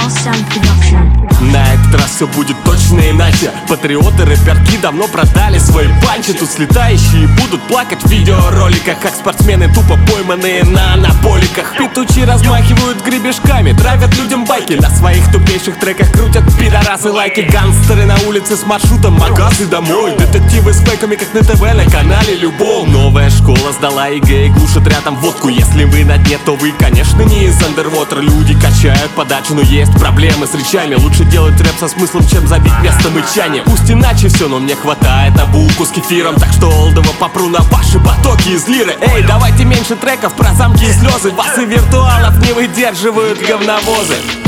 All Sound Production. На этот раз все будет точно иначе. Патриоты, рэперки давно продали свои панчи. Тут слетающие будут плакать в видеороликах, как спортсмены, тупо пойманные на анаболиках. Петучи размахивают гребешками, травят людям байки. На своих тупейших треках крутят пидорасы лайки. Гангстеры на улице с маршрутом, магазы домой. Детективы с фейками, как на ТВ на канале любом. Новая школа сдала ЕГЭ и глушит рядом водку. Если вы на дне, то вы, конечно, не из Underwater. Люди качают подачу, но есть проблемы с речами. Лучше делать рэп со смыслом, чем забить место мычания. Пусть иначе все, но мне хватает на булку с кефиром. Так что олдово попру на ваши потоки из лиры. Эй, давайте меньше треков про замки и слезы. Вас и виртуалов не выдерживают говновозы.